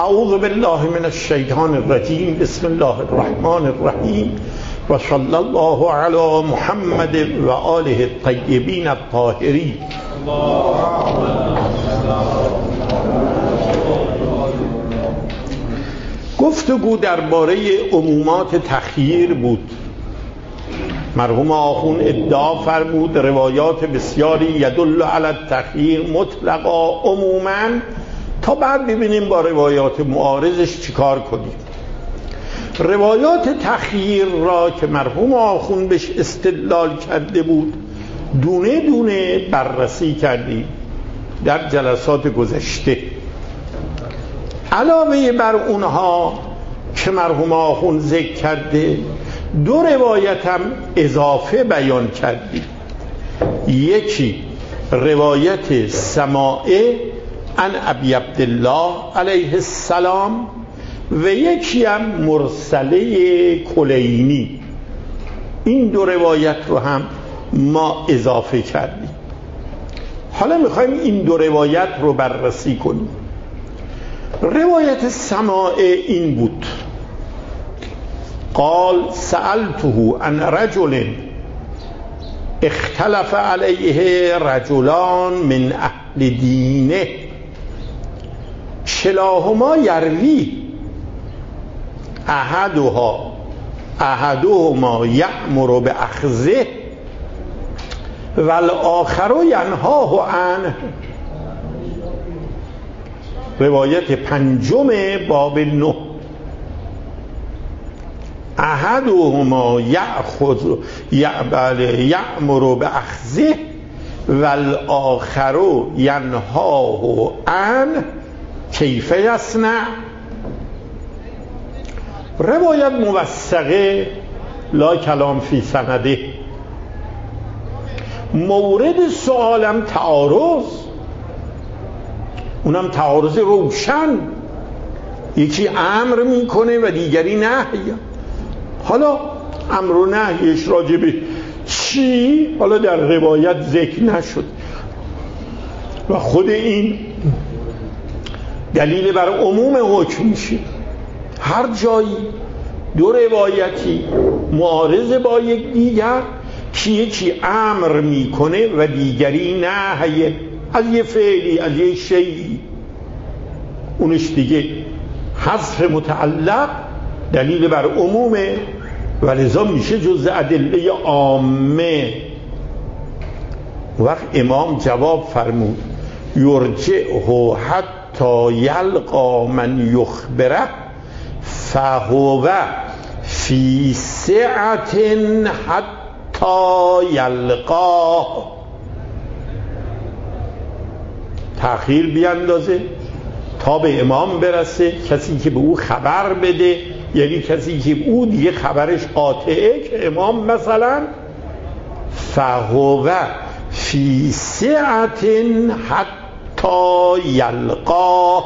اعوذ بالله من الشیطان الرجیم. بسم الله الرحمن الرحیم و صلی الله علی محمد و آله الطیبین الطاهرین. گفتگو درباره عمومات تخییر بود. مرحوم آخوند ادعا فرمود روایات بسیاری یدل علی التخییر مطلقا عموما، تا بعد ببینیم با روایات معارضش چیکار کنیم. روایات تخییر را که مرحوم آخوند بهش استدلال کرده بود دونه دونه بررسی کردیم در جلسات گذشته. علاوه بر اونها که مرحوم آخوند ذکر کرده، دو روایت هم اضافه بیان کردیم. یکی روایت سماعه عن ابی عبدالله علیه السلام و یکی هم مرسله کلینی. این دو روایت رو هم ما اضافه کردیم. حالا میخوایم این دو روایت رو بررسی کنیم. روایت سماعه این بود: قال سألته عن رجل اختلف علیه رجلان من اهل دینه کلاهما یروی احدهما یأمر بأخذه والآخر ینهاه عنه. روایت پنجم باب 9. احدهما یأمر بأخذه والآخر ینهاه عنه کیف یصنع. روایت موثقه لا کلام فی سنده. مورد سوالم تعارض، اونم تعارض روشن، یکی امر میکنه و دیگری نهی. حالا امر و نهیش راجبه چی حالا در روایت ذکر نشد و خود این دلیل بر عموم حکم میشه. هر جایی دو روایتی معارض با یک دیگر که یکی امر میکنه و دیگری نهی از یه فعلی، از یه شیئی، اونش دیگه حذف متعلق دلیل بر عمومه و لذا میشه جز ادله عامه. وقت امام جواب فرمود یرجعه حتی یلقا من یخبره فهو فی سعة حتی یلقاه. تأخیر بیندازه تا به امام برسه، کسی که به او خبر بده، یعنی کسی که او دیگه خبرش قاطعه که امام مثلا فهو فی سعة حتی یلقاه.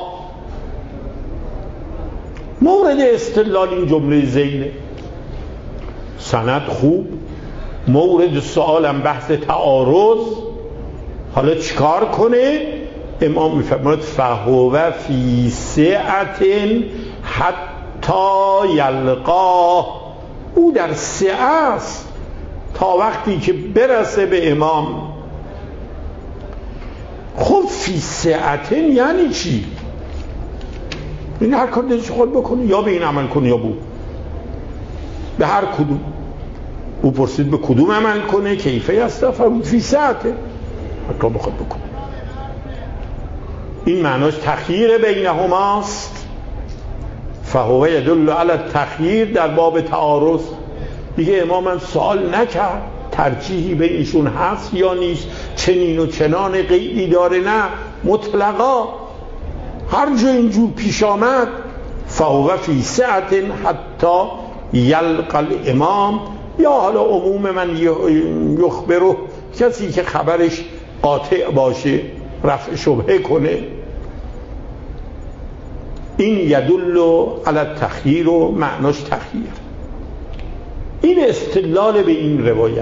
مورد استدلال این جمله زینه. سند خوب، مورد سوالم بحث تعارض. حالا چیکار کنه؟ امام میفرماید فهو فی سعة حتی یلقاه. او در سعه است تا وقتی که برسه به امام. خب فی سعة یعنی چی؟ این هر کار دلش خود بکنه، یا به این عمل کنه یا به هر کدوم. او پرسید به کدوم عمل کنه؟ کیفه است؟ فرمود فی سعة، هر کار بخواد بکنه. این معناش تخییر بینهماست. فهو یدل علی التخییر در باب تعارض. دیگه امام هم سوال نکرد ترجیحی بینشون هست یا نیست، چنین و چنان قیدی داره، نه، مطلقا هر جا اینجور پیش آمد فهو فی سعة حتی یلقى الامام. یا حالا عموم من یخبره، کسی که خبرش قاطع باشه، رفع شبهه کنه. این یدل علی التخییر و معناش تخییر. این استدلال به این روایت.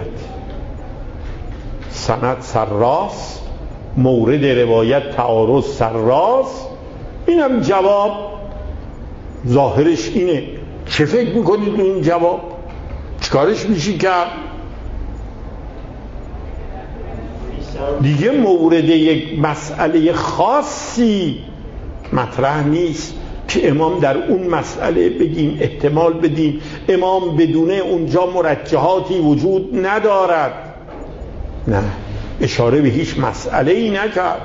سند سراست، مورد روایت تعارض سراست. اینم جواب ظاهرش اینه. چه فکر میکنید این جواب؟ چیکارش میشی کرد؟ دیگه مورد یک مسئله خاصی مطرح نیست که امام در اون مسئله بگیم احتمال بدیم امام بدون اونجا مرجحاتی وجود ندارد. نه، اشاره به هیچ مسئله ای نکرد.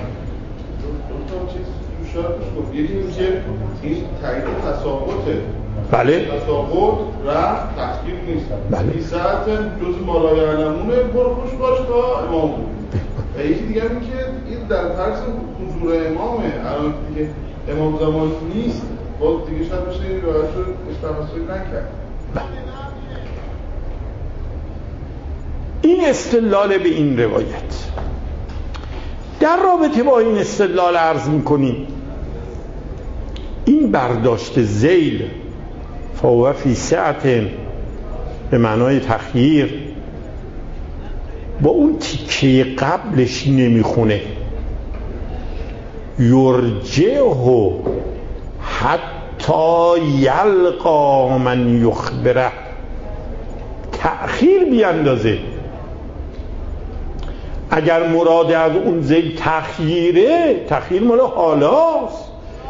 این تایید تساقطه. بله. تساقط رفت تحقیق نیست. بله. این ساعت جز ما لا یعلمونه برو خوش باش تا امام بود. و یکی دیگه این که این در فرض حضور امامه. الان دیگه امام زمان نیست. باز دیگه شاید بشه این روایت رو اشتباهی نکرد. این استدلال به این روایت. در رابطه با این استدلال عرض می‌کنیم این برداشت ذیل فهو فی سعت به معنای تخییر با اون تیکه قبلش نمیخونه. یرجعه حتی یلقا من یخبره، تأخیر بیاندازه. اگر مراد از اون ذیل تخییره، تخییر مال حالاست،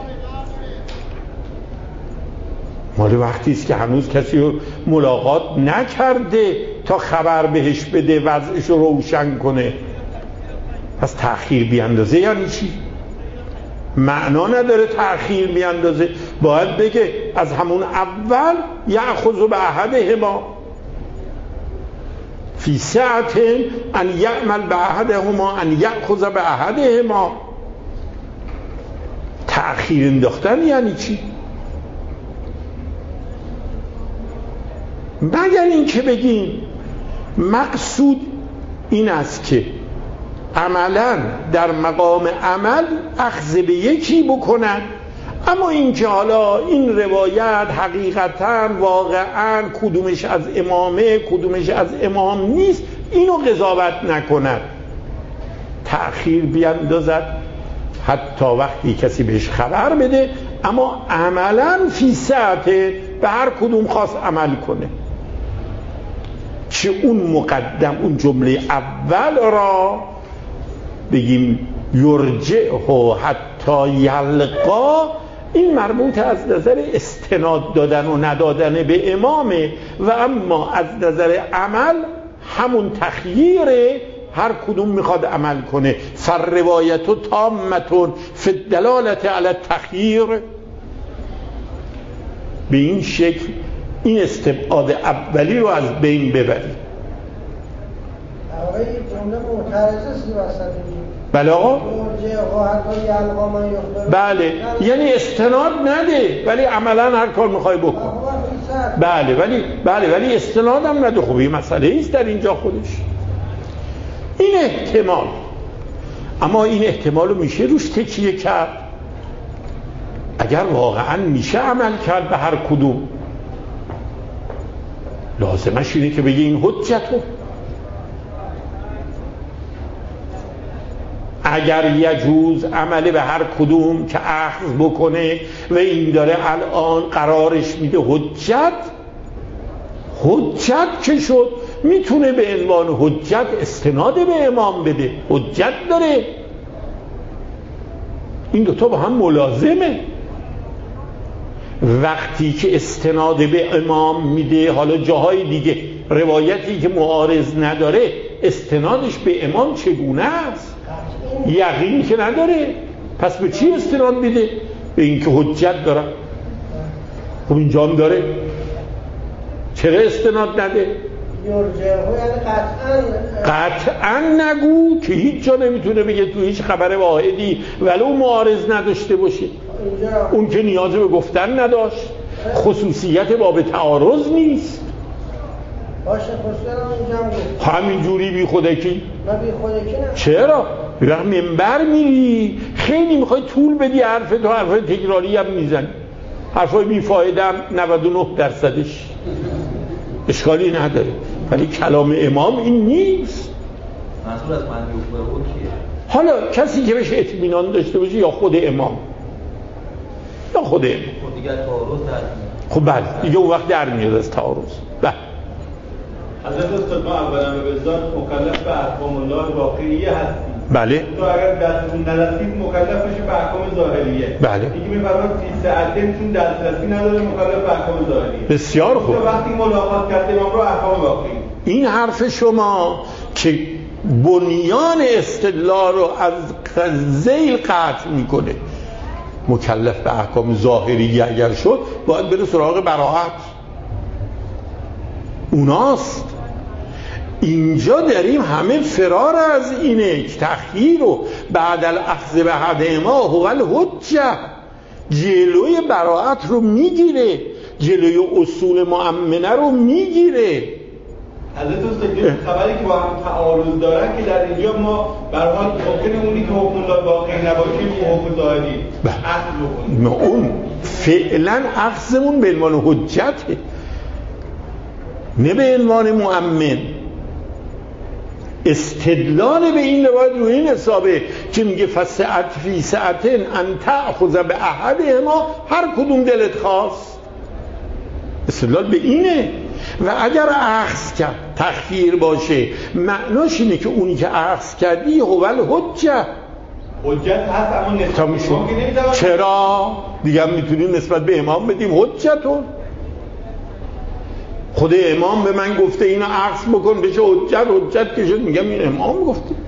مال وقتی است که هنوز کسی رو ملاقات نکرده تا خبر بهش بده وضعش رو روشن کنه. پس تأخیر بیاندازه یعنی چی؟ معنا نداره تأخیر بیاندازه، باید بگه از همون اول یأخذ بعهدهما فی ساعت ان یعمل بعهدهما ان یأخذ بعهدهما. تأخیر انداختن یعنی چی؟ مگر این که بگیم مقصود این است که عملا در مقام عمل اخذ به یکی بکنن، اما این که حالا این روایت حقیقتا واقعا کدومش از امامه کدومش از امام نیست اینو قضاوت نکنن، تأخیر بیاندازد حتی وقتی کسی بهش خبر بده، اما عملا فی ساعت به هر کدوم خواست عمل کنه. چه اون مقدم اون جمله اول را بگیم یرجعه حتی یلقا، این مربوط از نظر استناد دادن و ندادن به امامه، و اما از نظر عمل همون تخییره، هر کدوم میخواد عمل کنه. فالروایت تامة فی الدلالة علی التخییر. به این شکل این استبعاد اولی رو از بین ببرید. آقای جمله معترضه سی وسط. بله آقا؟ بله، یعنی استناد نده ولی عملا هر کار میخوای بکن. بله ولی استناد هم نده. خب این مسئله ایست در اینجا خودش. این احتمال، اما این احتمال رو میشه روش تکیه کرد. اگر واقعا میشه عمل کرد به هر کدوم، لازمش اینه که بگه این حجته. اگر یجوز عمل به هر کدوم که اخذ بکنه و این داره الان قرارش میده حجت که شد، میتونه به عنوان حجت استناد به امام بده، حجت داره. این دوتا با هم ملازمه. وقتی که استناد به امام میده، حالا جاهای دیگه روایتی که معارض نداره استنادش به امام چگونه است؟ یقین که نداره، پس به چی استناد میده؟ به اینکه حجت داره. خب اینجا هم داره، چرا استناد نده؟ قطعا نگو که هیچ جا نمیتونه بگه تو هیچ خبر واحدی ولو معارض نداشته باشه. اون که نیاز به گفتن نداشت، خصوصیت باب تعارض نیست. همین جوری بی خودکی؟ چرا؟ وقت منبر میری خیلی میخوای طول بدی حرفت و حرفای تکراری هم میزنی، حرفای بیفایده هم 99%ش اشکالی نداره، ولی کلام امام این نیست. منظور از من یخبره کیه؟ حالا کسی که بهش اطمینان داشته باشه، یا خود امام یا خود امام؟ دیگه تعارض در میاد. خب بله دیگه اون وقت در میاد از تعارض. بله حضرت استاد ما اولا به ذات مکلف به احکام الله واقعیه هستیم. بله تو اگر دستمون نرسید مکلف بشیم به احکام ظاهریه. بله دیگه میفرماد فی ساعتین چون دسترسی نداره مکلف به احکام ظاهریه. بسیار خوب. تو وقتی ملاقات کرد امام رو احکام واقعی. این حرف شما که بنیان استدلال رو از ذیل قطع میکنه. مکلف به احکام ظاهری اگر شد باید بره سراغ براءت، اوناست. اینجا داریم همه فرار از اینه که تخییر رو بعد الاخذ به حدهما هو الحجه، جلوی براءت رو میگیره، جلوی اصول مؤمنه رو میگیره. حضرت استاد خبری که با هم تعارض دارن که در اینجا ما به هر حال ممکنه اونی که حکم الله واقعی نباشه حکم ظاهری اخذ بکنیم. اون فعلا اخذمون به عنوان حجته نه به عنوان مؤمن. استدلال به این روایت روی این حسابه که میگه فسعت فی سعتن ان تأخذ به احدهما، هر کدوم دلت خواست. استدلال به اینه. و اگر اخذ کرد تخییر باشه معناش اینه که اونی که اخذ کردی هو الحجه، حجت هست اما نسبت به امام که نمیتونیم. چرا؟ دیگه هم میتونیم نسبت به امام بدیم حجتون. خود امام به من گفته اینو عکس بکن بشه حجت که شد، میگم این امام گفته. این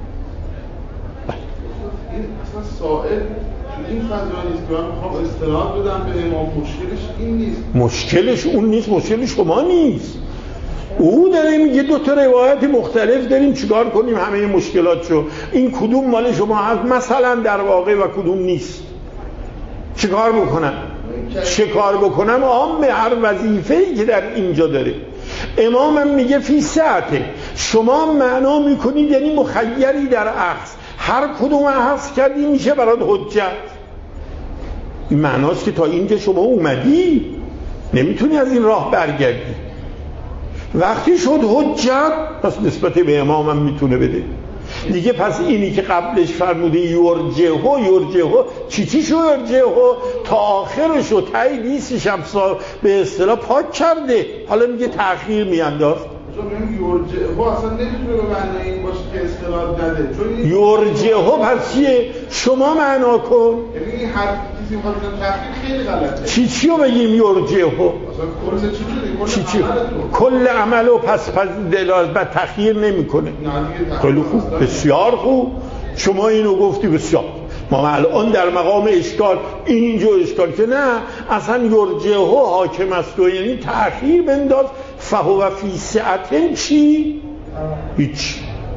اصلا سائل این فضایی نیست که من میخوام استناد بدم به امام. مشکلش این نیست. مشکلش اون نیست، مشکل شما نیست. او داره میگه دو تا روایت مختلف داریم چیکار کنیم همه مشکلاتشو، این کدوم مال شما هست مثلا در واقع و کدوم نیست، چیکار بکنم؟ چیکار بکنم؟ عام هر وظیفه‌ای که در اینجا داره. امامم میگه فی ساعته، شما معنا میکنید یعنی مخیری در اخذ، هر کدوم اخذ کردی میشه برات حجت. این معناست که تا اینجا شما اومدی نمیتونی از این راه برگردی. وقتی شد حجت پس نسبت به امامم میتونه بده دیگه. پس اینی که قبلش فرموده یرجهو چی شو یرجهو تا آخرشو تایی نیستش هم به اصطلاح پاک کرده، حالا میگه تأخیر میانداز. یرجهو اصلا نمیتونه به معنی این باشه که استناد نده. یرجهو پس چیه؟ شما معنا کن. یعنی هر چیزی میخواد تأخیر خیلی غلطه. چیو بگیم یرجهو؟ اصلا چی کل عملو پس دلالت بر تأخیر نمیکنه. خیلی خوب، بسیار خوب، شما اینو گفتی بسیار. ما الان در مقام اشکال اینجا اشکال که نه اصلا یرجهو حاکم است و یعنی تأخیر بنداز. فهو فی سعتن چی؟ هیچ.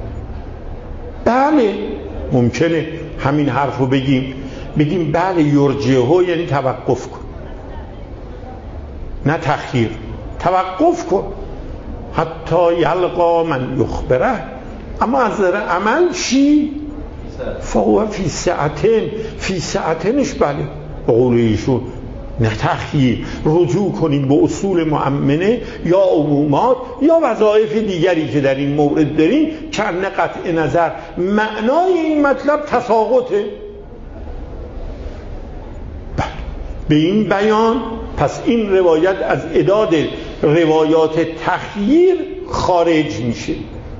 بله ممکنه همین حرفو بگیم بله یرجهو یعنی توقف کن، نه تأخیر، توقف کن حتی یلقا من یخبره. اما از نظر عمل چی؟ فهو فی ساعتن، فی ساعتنش بله به قول ایشون نه تأخیر، رجوع کنیم به اصول مؤمنه یا عمومات یا وظایف دیگری که در این مورد داریم کنه قطع نظر. معنای این مطلب تساقطه. بله به این بیان پس این روایت از عداد روایات تخییر خارج میشه.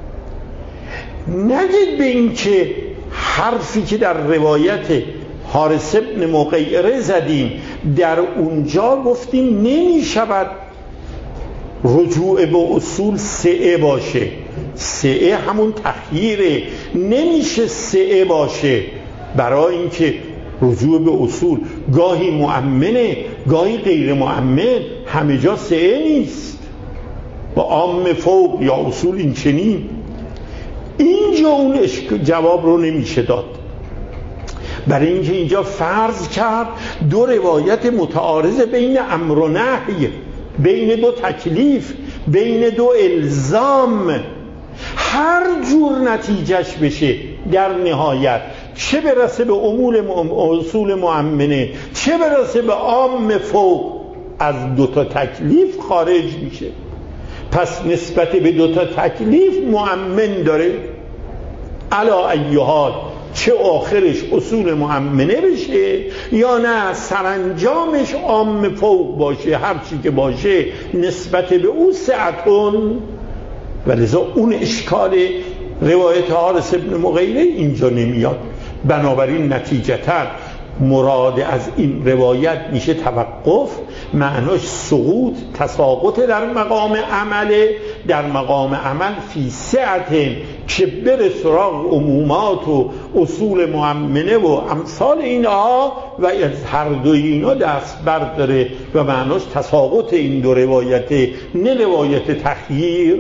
نگید به این که حرفی که در روایت حارث ابن مغیره زدیم در اونجا گفتیم نمی شود رجوع به اصول سعه باشه، سعه همون تخییره، نمیشه سعه باشه برای اینکه رجوع به اصول گاهی مؤمنه گاهی غیر مؤمن، همه جا سعه نیست با عام فوق یا اصول این چنین. اینجا اون جواب رو نمیشه داد، برای اینکه اینجا فرض کرد دو روایت متعارض بین امر و نهی، بین دو تکلیف، بین دو الزام، هر جور نتیجهش بشه در نهایت چه برسه به اصول مؤمنه چه برسه به عام فوق از دو تا تکلیف خارج میشه. پس نسبت به دو تا تکلیف مؤمن داره. علی ای حال چه آخرش اصول مؤمنه بشه یا نه سرانجامش عام فوق باشه، هر چی که باشه نسبت به او سعتون. و لذا اون اشکال روایت حارث ابن مغیره اینجا نمیاد. بنابراین نتیجتاً مراد از این روایت میشه توقف، معناش سقوط، تساقط در مقام عمله، در مقام عمل فی سعت که بره سراغ عمومات و اصول مؤمنه و امثال اینها و از هر دوی اینا دست برداره و معناش تساقط این دو روایت، نه روایت تخییر.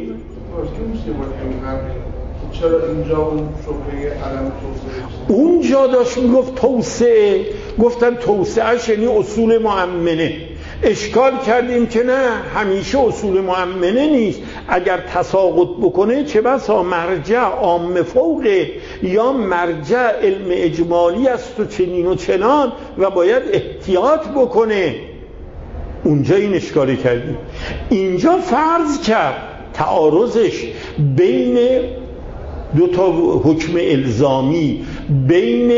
چرا اینجا اون شبهه علم توسعه؟ اونجا داشت میگفت توسعه، گفتن توسعهش یعنی اصول مؤمنه. اشکال کردیم که نه، همیشه اصول مؤمنه نیست، اگر تساقط بکنه چه بسا مرجع عام فوقه یا مرجع علم اجمالی است و چنین و چنان و باید احتیاط بکنه. اونجا این اشکالی کردیم. اینجا فرض کرد تعارضش بین دو تا حکم الزامی، بین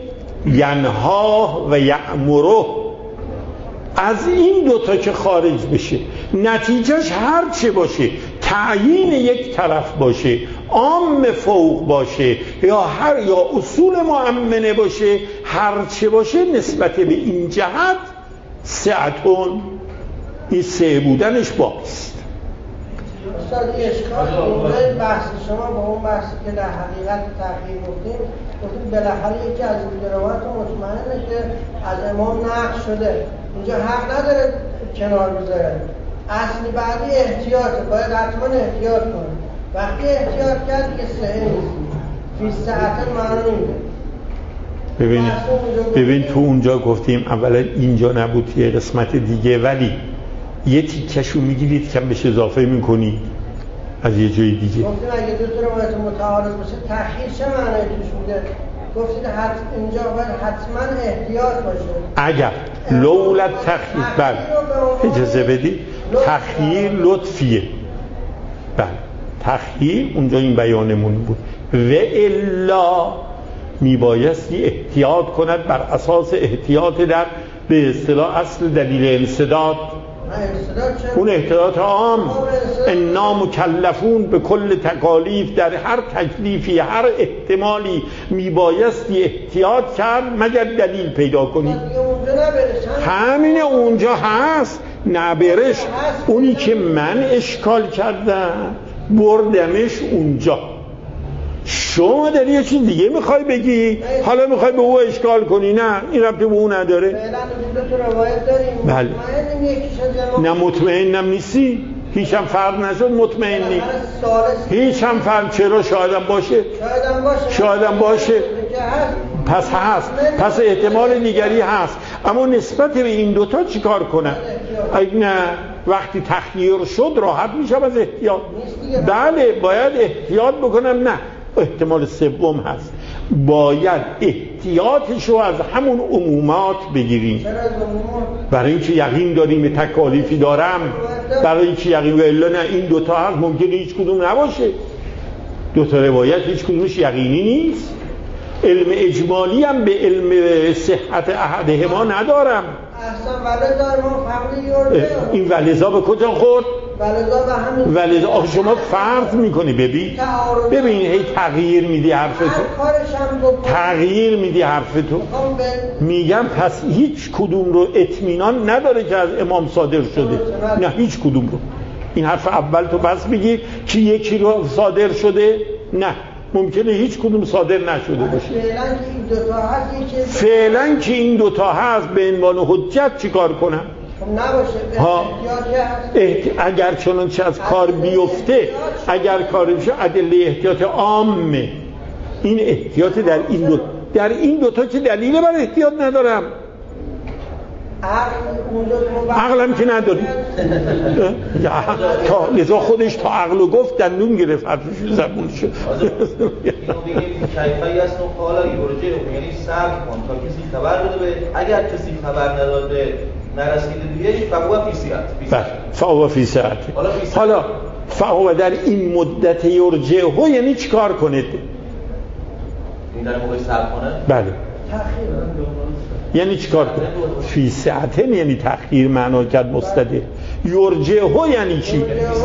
ینها و یأمره، از این دوتا که خارج بشه نتیجهش هر چه باشه، تعیین یک طرف باشه، عام فوق باشه یا اصول مؤمنه باشه، هر چه باشه نسبت به این جهت سعتون، این سه بودنش باست. استاد اشکال اونجای بحث شما با اون بحثی که در حقیقت تغییر گفتیم بالاخره یکی از این روایات مطمئنه که از امام نقل شده، اینجا حق نداره کنار بذاره. اصلی بعدی احتیاطه، باید حتما احتیاط کنه. وقتی احتیاط کرد که صحیح نیست، فی ساعت معنا نمیده. ببین تو اونجا گفتیم اولا اینجا نبود، یه قسمت دیگه، ولی یه تیکشو میگیرید کم بهش اضافه میکنی از یه جای دیگه. گفتیم اگه دو تا روایت متعارض باشه تأخیر چه معنی توش میده؟ گفتید اینجا باید حتما احتیاط باشه. اگر لولا تخییر، بله اجازه بدی، تخییر لطفیه، بله تخییر اونجا این بیانمون بود، و الا میبایستی احتیاط کند بر اساس احتیاط در به اصطلاح اصل دلیل انسداد، اون احتیاط عام، انا مکلفون به کل تکالیف، در هر تکلیفی هر احتمالی میبایستی احتیاط کرد مگر دلیل پیدا کنی. همین اونجا هست نبرش، اونی که من اشکال کردم بردمش اونجا. شما در یه چیز دیگه میخوای بگی، حالا میخوای به او اشکال کنی، نه این ربطی به او نداره. فعلا روایت داریم، بله. نه مطمئنم نیستی، هیچ هم فرق نشد، مطمئنی هیچ هم فرق، چرا شایدم باشه، شایدم باشه پس هست، پس احتمال دیگری هست، اما نسبت به این دوتا چی کار کنن؟ اگه نه وقتی تخییر شد راحت میشم از احتیاط، بله باید احتیاط بکنم، نه احتمال سوم هست، باید احتیاطشو از همون عمومات بگیریم، برای اینکه یقین داریم به تکالیفی دارم، برای اینکه یقین، و الا نه این دوتا هست ممکنه هیچ کدوم نباشه، دوتا روایت هیچ کدومش یقینی نیست، علم اجمالی هم به علم صحت احدهما ندارم. این ولذا به کجا خورد؟ ولذا شما فرض میکنی، ببین هی تغییر میدی حرفتو، تغییر میدی حرفتو، میگم پس هیچ کدوم رو اطمینان نداره که از امام صادر شده، نه هیچ کدوم رو. این حرف اول تو بس بگی که یکی رو صادر شده، نه ممکنه هیچ کدوم صادر نشده باشه. فعلا که این دوتا هست به عنوان حجت چیکار کنم؟ اگر چنانچه از کار بیفته، اگر کارش ادله احتیاط عامه، این احتیاط در این دوتا که دلیل بر احتیاط ندارم، عقلم که نداری، لذا خودش تا عقلو گفت دندون گرفت حرفش زبون شد. کیفی است و قالا یورجه، یعنی صبر کن تا کسی خبر بده، اگر کسی خبر نداده نرسیده دیگهش فهو فی سعت، فهو فی سعت. حالا فهو در این مدت یرجعه یعنی چیکار کنید؟ این در موقع صبر کنه. بله. یعنی چیکار کنه؟ فی ساعتین یعنی تأخیر معنا کرد مستدل. یرجعه یعنی چی؟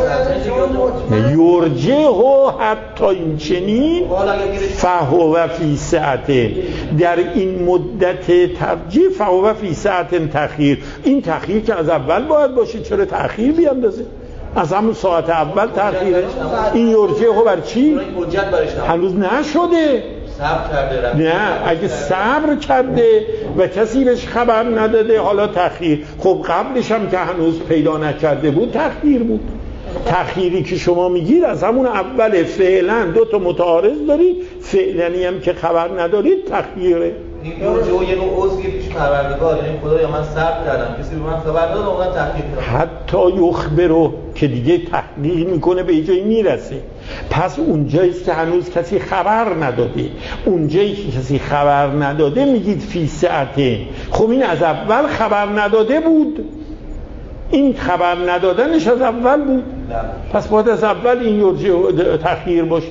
یرجعه حتی این چنین فهو فی ساعتین، در این مدت ترجیح فهو فی ساعتین تأخیر. این تأخیر که از اول باید باشه، چرا تأخیر بیاندازه؟ از همون ساعت اول تأخیره. این یرجعه بر چی؟ هنوز نشده. صبر کرده. نه اگه صبر کرده و کسی بهش خبر نداده حالا تأخیر. خب قبلش هم که هنوز پیدا نکرده بود تأخیر بود. تأخیری که شما میگید از همون اول فعلا دو تا متعارض دارید، فعلنی هم که خبر ندارید تأخیره. این یرجعه یه نوع عذری پیش پروردگار، یعنی خدایا من صبر کردم کسی به من خبر نداد اونم تأخیر کردم. حتی یخبرو که دیگه تحقیق میکنه به جایی میرسه. پس اونجاییست که هنوز کسی خبر نداده، اونجایی که کسی خبر نداده میگید فی ساعتین. خب این از اول خبر نداده بود، این خبر ندادنش از اول بود، پس باید از اول این یرجع تأخیر باشه.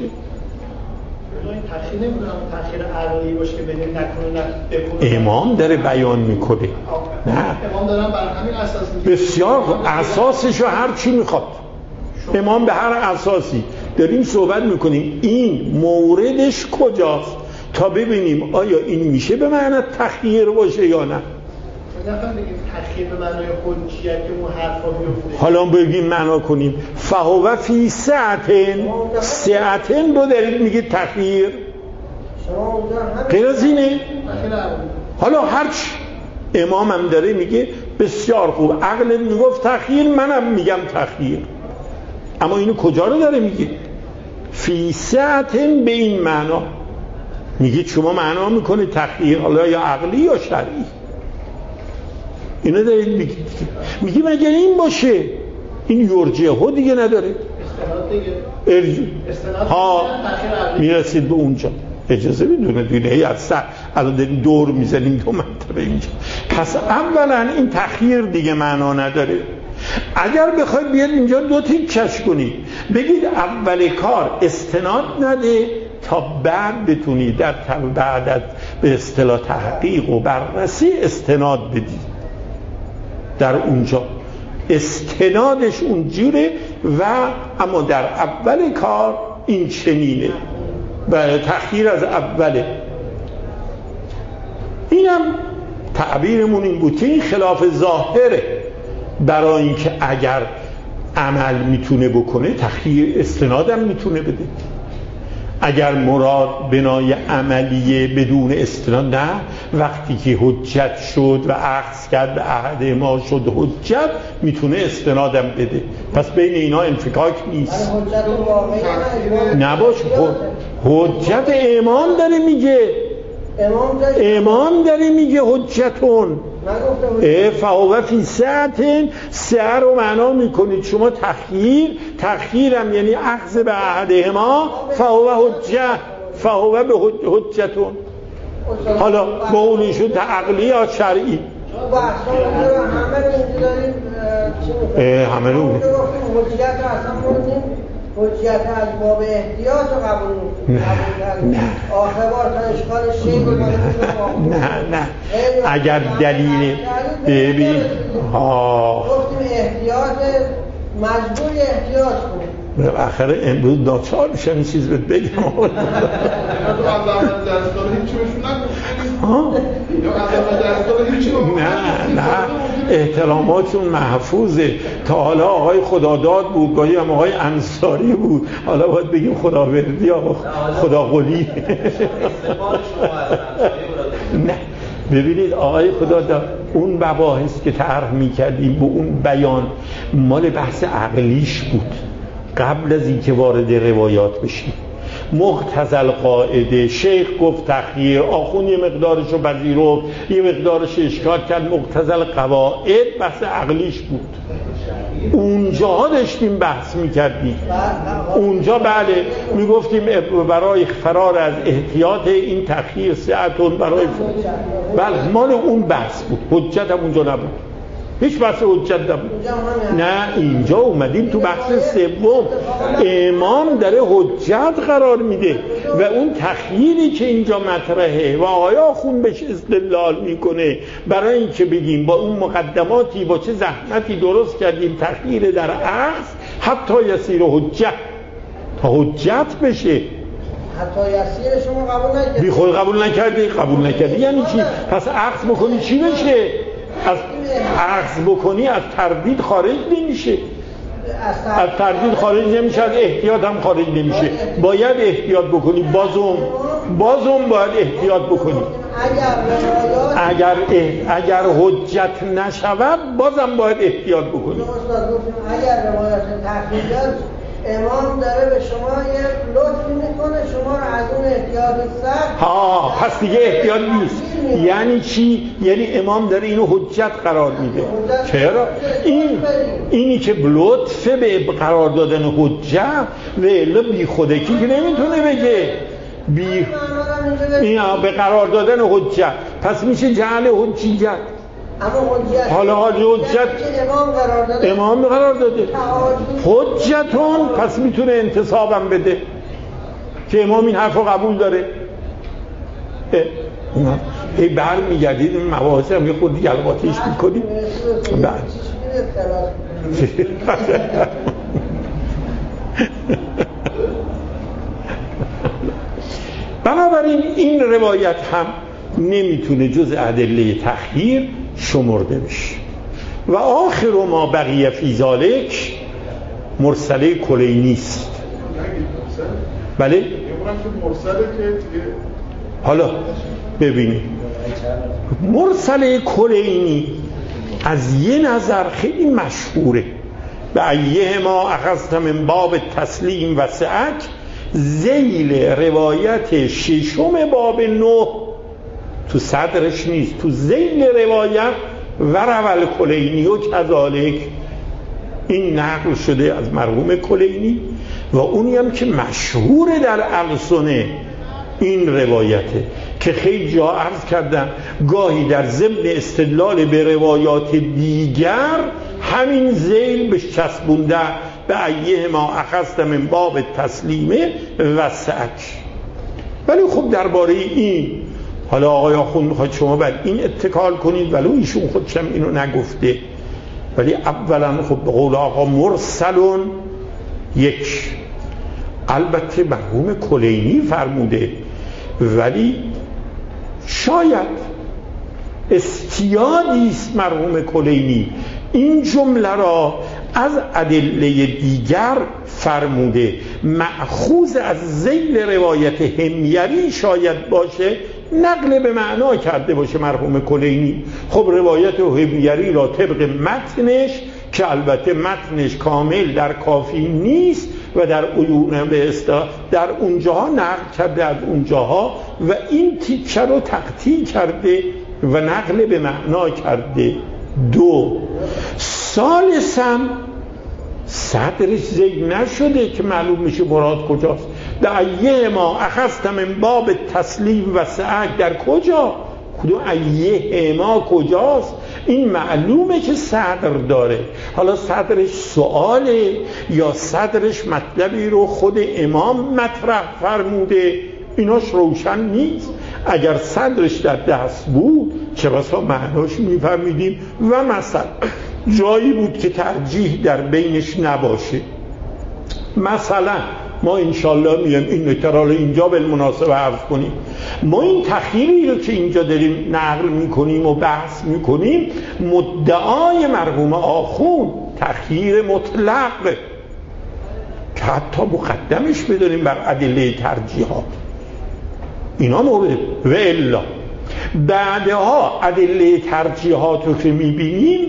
این تأخیر نمیدونم تأخیر عرضی باشه که بدین نکنه بکنه. امام داره بیان میکنه. نه امام دارن بر همین اساس بسیار اساسشو هر چی میخواد. امام به هر اساسی داریم صحبت میکنیم، این موردش کجاست تا ببینیم آیا این میشه به معنی تأخیر باشه یا نه. نفهم بگیم تأخیر به معنای حجیت که اون حرفا بیفته. حالا بگیم معنا کنیم فهو فی ساعتین. ساعتین رو دارید میگید تأخیر، غیر از اینه. حالا هرچی امام هم داره میگه بسیار خوب، عقل میگفت تأخیر، منم میگم تأخیر، اما اینو کجا رو داره میگه؟ فی ساعتین به این معنا میگید شما معنا میکنید تأخیر، حالا یا عقلی یا شرعی. اینو دارید میگید. میگیم اگر این باشه این یرجعه ها دیگه نداره، ها میرسید به اونجا. اجازه بدونه دونه از الان داریم دور میزنیم دو منطقه اینجا. پس اولا این تأخیر دیگه معنا نداره. اگر بخواید بیاد اینجا دو تیک کش کنید، بگید اول کار استناد نده تا بعد بتونی در بعد از به اصطلاح تحقیق و بررسی استناد بدی. در اونجا استنادش اونجوره و اما در اول کار این چنینه و تأخیر از اوله. اینم تعبیرمون این بود که این خلاف ظاهره، برای اینکه اگر عمل میتونه بکنه تأخیر استنادم میتونه بده. اگر مراد بنای عملیه بدون استناد، نه وقتی که حجت شد و اخذ کرد به عهد ما شد حجت میتونه استنادم بده. پس بین اینا انفکاک نیست. نباش حجت امام داره میگه، امام داره میگه حجتون فهو فی ساعتین. سه رو معنا میکنید شما تأخیرم یعنی اخذ به عهدهما فهو به حجتون. حالا با اونیشون عقلی یا شرعی همه رو حجیت از باب احتیاط رو قبول نه آخر بار تا اشکال شیء رو نه اگر دلیل ببین گفتیم احتیاط مجبوری احتیاط کنیم. آخر امروز ناچار میشم این چیز بهت بگم. نه احتراماتون محفوظه. تا حالا آقای خداداد بود، گاهی هم آقای انصاری بود، حالا باید بگیم خداوردی یا خدا قلی. نه ببینید آقای خداداد اون مباحث که طرح می‌کردیم به اون بیان مال بحث عقلیش بود قبل از اینکه وارد روایات بشیم. مقتضی القاعده شیخ گفت تأخیر، آخون یه مقدارشو پذیرفت، یه مقدارش اشکال کرد. مقتضی القواعد بحث عقلیش بود. اونجا داشتیم بحث میکردیم، اونجا بله میگفتیم برای فرار از احتیاط این تأخیر ساعتون برای بله مال اون بحث بود. حجت هم اونجا نبود. هیچ بحث حجت نبود. نه اینجا اومدیم تو بحث سوم، امام داره حجت قرار میده و اون تخییری که اینجا مطرحه و آقای آخوند بهش استدلال میکنه برای اینکه بگیم با اون مقدماتی با چه زحمتی درست کردیم تخییر در اخذ حتی یسیر حجت، تا حجت بشه. حتی یسیر شما قبول نکردی؟ بی خود قبول نکردی؟ قبول نکردی یعنی چی؟ پس اخذ بکنی چی بشه؟ از اخذ بکنی از تردید خارج نمیشه، از تردید خارج نمیشه، از احتیاط هم خارج نمیشه. باید احتیاط بکنی، بازم باید احتیاط بکنی. اگر حجت نشود بازم باید احتیاط بکنی. اگر روایت تخییر امام داره به شما یه لطفی میکنه شما رو از اون احتیاط سخت پس دیگه احتیاط نیست. یعنی چی؟ یعنی امام داره اینو حجت قرار میده. چرا؟ اینی که لطف به قرار دادن حجت و الا بی خودکی که نمیتونه بگه به قرار دادن حجت، پس میشه جعل حجیت. اما حجت حالا حجت امام قرار داده حجتون، پس میتونه انتصابم بده که امام این حرف رو قبول داره. بر میگردید این مباحث هم یه خود گلباتیش میکنید. بنابراین این روایت هم نمیتونه جز ادله تخییر شمرده بشه. و آخر ما بقیه فی ذالک مرسله کلینی است. بله؟ حالا ببینید مرسله کلینی از یه نظر خیلی مشهوره. به ایه ما اخذت من باب تسلیم و سعک، ذیل روایت ششم باب 9 تو صدرش نیست، تو ذیل روایت و روال کلینی و کذالک این نقل شده از مرحوم کلینی و اونی هم که مشهور در السنه این روایته که خیلی جا عرض کردم گاهی در ضمن استدلال به روایات دیگر همین ذیل بهش چسبونده به ایه ما اخذت من باب تسلیمه و سعک. ولی خب درباره این حالا آقای آخوند میخواد شما بعد این اتکال کنید، ولو ایشون خودشم اینو نگفته، ولی اولا خب به قول آقا مرسلون یک، البته مرحوم کلینی فرموده، ولی شاید استیادی است مرحوم کلینی این جمله را از ادله دیگر فرموده، مأخوذ از ذیل روایت حمیری شاید باشه، نقل به معنا کرده باشه مرحوم کلینی. خب روایت حمیری را طبق متنش که البته متنش کامل در کافی نیست و در عیون به اصطلاح در اونجاها نقل کرده از اونجاها و این تیکه رو تقطیع کرده و نقل به معنا کرده. دو، ثالثاً صدرش ذیل نشده که معلوم میشه مراد کجاست. در ایه ما اخذت من باب تسلیم و سعک در کجا؟ کدوم ایه ما کجاست؟ این معلومه که صدر داره. حالا صدرش سؤاله یا صدرش مطلبی رو خود امام مطرح فرموده، ایناش روشن نیست. اگر صدرش در دست بود چه بسا معناش میفهمیدیم و مثلا جایی بود که ترجیح در بینش نباشه. مثلا ما انشالله میگم این نکته اینجا بالمناسبه عرض کنیم، ما این تخییری رو که اینجا داریم نقل میکنیم و بحث میکنیم مدعای مرحوم آخوند تخییر مطلق که حتی مقدمش بداریم بر ادله ترجیحات، اینا مورد و الا بعدها ادله ترجیحات رو که میبینیم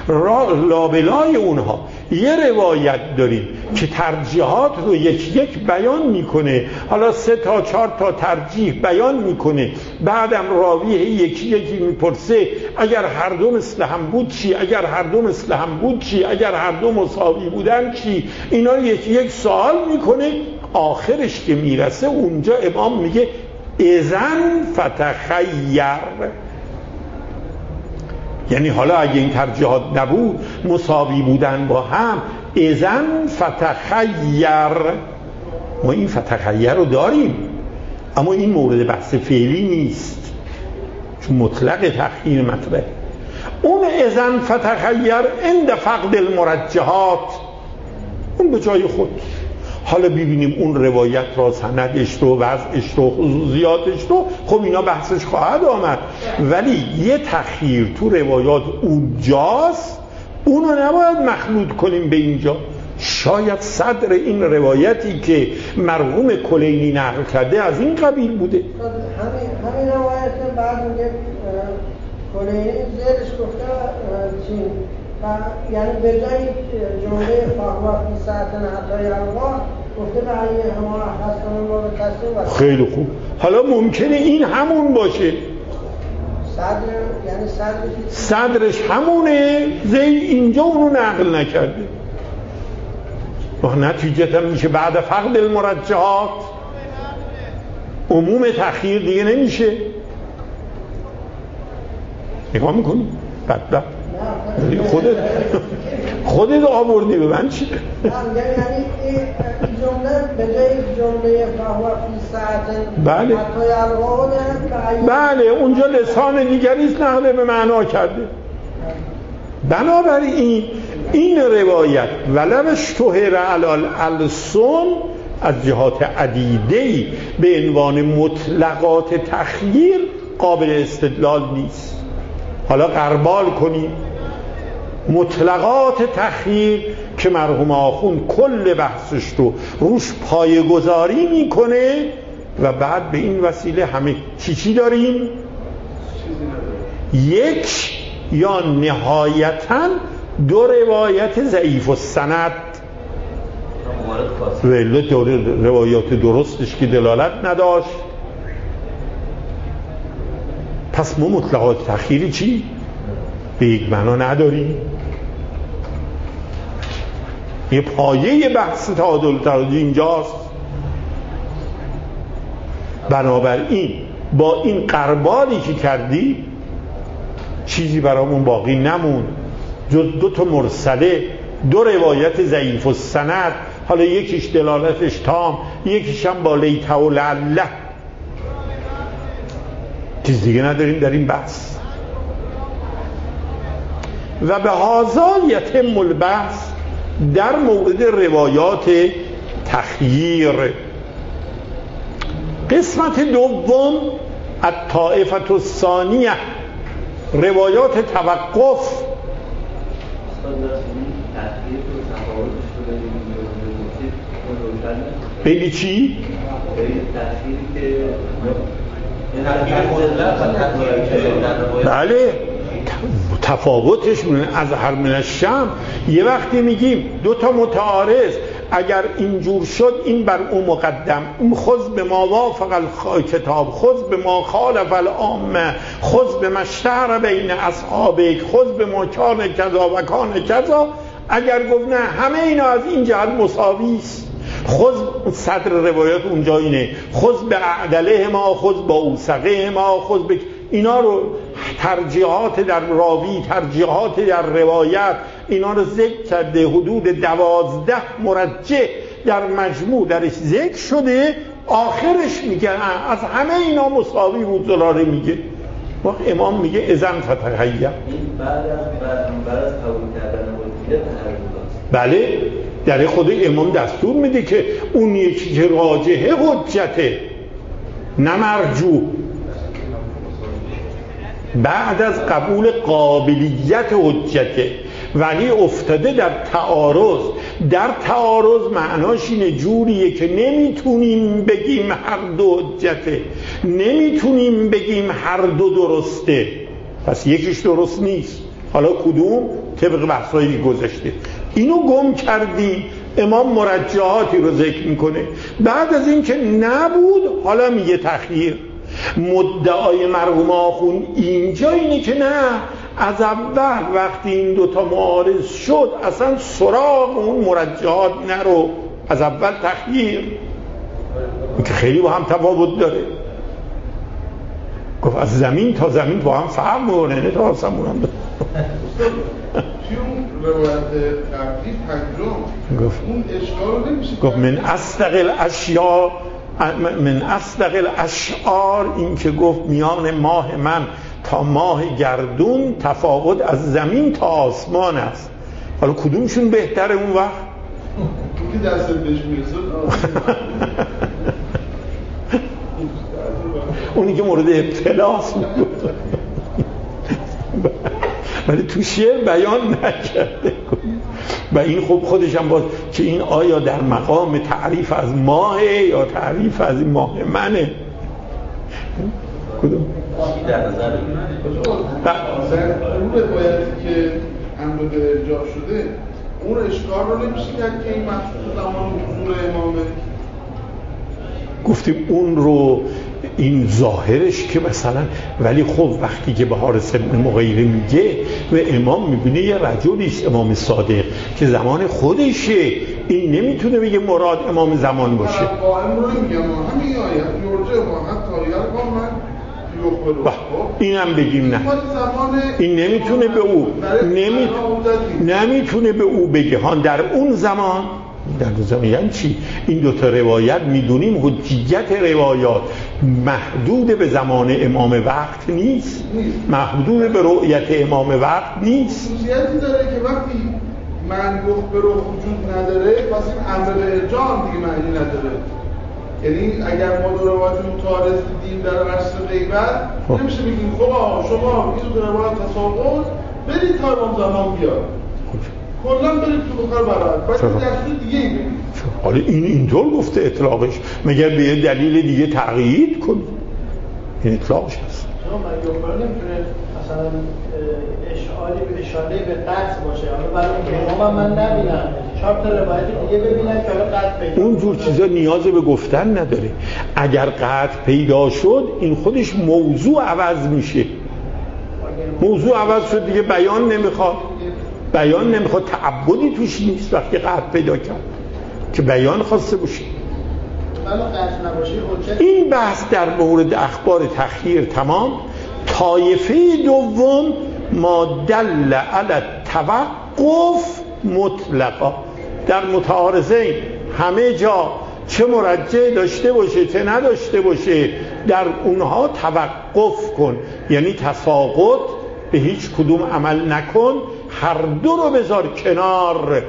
لابلای اونها یه روایت داریم که ترجیحات رو یک بیان میکنه، حالا 3 تا 4 تا ترجیح بیان میکنه، بعدم راوی یکی میپرسه اگر هر دو مثل هم بود چی، اگر هر دو مثل هم بود چی، اگر هر دو مساوی بودن چی، اینا یک سوال میکنه. آخرش که میرسه اونجا امام میگه اذن فتخیر، یعنی حالا اگه این ترجیحات نبود، مساوی بودن با هم، اذن فتخیر، ما این فتخیر رو داریم، اما این مورد بحث فعلی نیست چون مطلق تخییر مطرحه. اون اذن فتخیر عند فقد المرجحات، اون به جای خود. حالا ببینیم اون روایت را، سندش رو، وضعش رو، خصوصیاتش رو، خب اینا بحثش خواهد آمد، ولی یه تخییر تو روایات اونجاست، اونو نباید مخلوط کنیم به اینجا. شاید صدر این روایتی که مرحوم کلینی نقل کرده از این قبیل بوده. همین روایت بعد میگه کلینی زیرش گفته چی؟ یعنی به جای جمله فاهمات فی ساعتن حتی یلقا گفته به علیه همه حسن ما به تصمیم. خیلی خوب. حالا ممکنه این همون باشه، یعنی صدرش همونه، زید اینجا اونو نقل نکرده، نتیجتا میشه بعد فقد المرجحات عموم تخییر دیگه نمیشه. نگاه میکنی؟ بدبخت خودت آوردی به من چی؟ یعنی این جمله به جای جمله فهو فی ساعتن بله حتی یلقا، بله اونجا لسان دیگریست نقل به معنا کرده. بنابراین این روایت ولو اشتهر علی الالسن از جهات عدیده‌ای به عنوان مطلقات تخییر قابل استدلال نیست. حالا غربال کنیم مطلقات تخییر که مرحوم آخوند کل بحثش رو روش پایه‌گذاری میکنه و بعد به این وسیله همه چی داریم؟ یک یا نهایتاً دو روایت ضعیف السند، ولی روایات درستش که دلالت نداشت. پس ما مطلقات تخییری چی؟ به یک معنا نداریم. یه پایه بحث تعادل تراجی اینجاست. بنابراین با این غربالی که کردی چیزی برامون باقی نمون جز دو تا مرسله، دو روایت ضعیف السند، حالا یکیش دلالتش تام، یکیش هم با لیته و لعله. چیز دیگه نداریم در این بحث. و به هذا یتم البحث در مورد روایات تخییر. قسمت دوم الطائفة الثانیه، روایات توقف. بگی چی؟ بله تفاوتش از هر من الشم. یه وقتی میگیم دو تا متعارض اگر اینجور شد این بر اون مقدم، اون خذ به ما وافق الکتاب، خذ به ما خالف العامه، خذ به ما اشتهر بین اصحابک، خذ به ما کان کذا و کان کذا. اگر گفت نه همه اینا از این جهت مساوی است، خذ صدر روایت اونجا اینه، خذ به اعدله ما، خذ با اوثقه ما، خذ به اینا رو ترجیحات در راوی، ترجیحات در روایت، اینا رو ذکر کرده. حدود 12 مرجح در مجموع درش ذکر شده. آخرش میگه از همه اینا مساوی بود، زلاره میگه. وقت امام میگه اذن فتخیر. این بعد از قبول کردن حجیت تحریف. بله در خود امام دستور میده که اون یکی که راجحه حجته نه مرجوح. بعد از قبول قابلیت حجته، ولی افتاده در تعارض. در تعارض معناش اینه جوریه که نمیتونیم بگیم هر دو حجته، نمیتونیم بگیم هر دو درسته، پس یکیش درست نیست. حالا کدوم؟ طبق بحثایی گذشته اینو گم کردیم. امام مرجحاتی رو ذکر میکنه. بعد از این که نبود حالا میگه تخییر. مدعای مرحوم آخوند اینجا اینه که نه، از اول وقتی این دوتا معارض شد اصلا سراغ اون مرجحات نرو، از اول تخییر. که خیلی با هم تفاوت داره. گفت از زمین تا زمین با هم فرق می‌کنه، نه تا آسمون هم داره. توی اون روایت قبلی پنجم اون اشکال رو نمیشه گفت من اصدق الاشعار این که گفت میان ماه من تا ماه گردون تفاوت از زمین تا آسمان است. حالا کدومشون بهتره اون وقت؟ اون که دست بهش میرسد اونی که مورد ابتلاست ولی تو شعر بیان نکرده. و این خب خودش هم باز که این آیا در مقام تعریف از ماه یا تعریف از این ماه منه؟ کدوم؟ در نظر اون روایتی که امر به ارجاع شده اون اشکال رو نمیشه کرد که این مخصوص زمان حضور امامه. گفتیم اون رو این ظاهرش که مثلا ولی خب وقتی که به حارث بن مغیره میگه و امام میبینه یه رجلیست امام صادق که زمان خودشه، این نمیتونه بگه مراد امام زمان باشه. قائم رو میگم همین آیت یرجع و حتی یرقا اینم بگیم نه، این نمیتونه به او نمیتونه به او بگه هان در اون زمان. در اون زمان یعنی چی؟ این دوتا روایت میدونیم حجیت روایات محدود به زمان امام وقت نیست، محدود به رؤیت امام وقت نیست. خصوصیتی داره که وقتی من گفت به روح وجود نداره پس این امر به ارجاع دیگه معنی نداره. یعنی اگر ما دو روایت متعارض دیدیم در عصر غیبت نمیشه بگیم خب شما این دو روایت تساقط برید تا امام زمان بیاد، کلا برید تو بخار برات باید دستور دیگه ای بگید. حالا این اینطور گفته اطلاقش مگر به یه دلیل دیگه تقیید کنید؟ این اطلاقش هست. من یوفر نمیتونه مثلا اشاره به قطع باشه، حالا برای اون امام من نبینم 4 تا روایت دیگه ببینم که حالا قطع پیدا. اون جور چیزا نیاز به گفتن نداره. اگر قطع پیدا شد این خودش موضوع عوض میشه. موضوع عوض شد دیگه بیان نمیخواد تعبدی توش نیست. وقتی قطع پیدا کرد که بیان خواسته باشه. این بحث در مورد اخبار تخییر تمام. طایفه دوم ما دل علی التوقف مطلقا. در متعارضین همه جا چه مرجع داشته باشه چه نداشته باشه در اونها توقف کن، یعنی تساقط به هیچ کدوم عمل نکن، هر دو رو بذار کنار.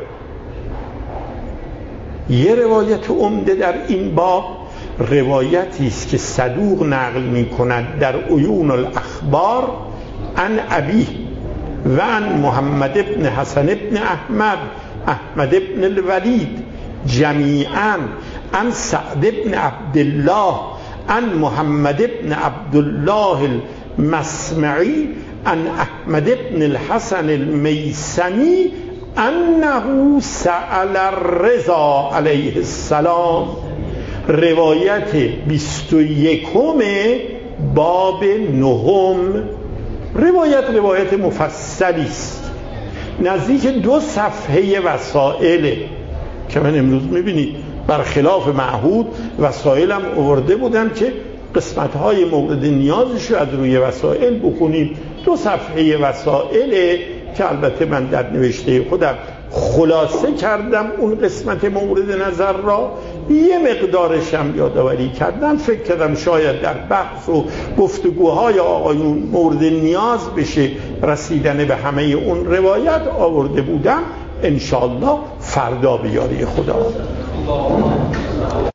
یه روایت عمده در این باب روایتی است که صدوق نقل می‌کند در عیون الاخبار عن ابی و عن محمد ابن حسن ابن احمد ابن الولید جمیعا عن سعد ابن عبدالله عن محمد ابن عبدالله المسمعی عن احمد ابن الحسن المیسمی انه سأل الرضا علیه السلام. روایت 21 باب 9. روایت مفصلی است، نزدیک 2 صفحه وسائل که من امروز میبینید برخلاف معهود وسائلم آورده بودم که قسمت‌های مورد نیازش رو از روی وسائل بخونیم. 2 صفحه وسائل که البته من در نوشته خودم خلاصه کردم اون قسمت مورد نظر را، یه مقدارش هم یادآوری کردم. فکر کردم شاید در بحث و گفتگوهای آقایون مورد نیاز بشه رسیدن به همه اون روایت آورده بودم. انشاءالله فردا به یاری خدا.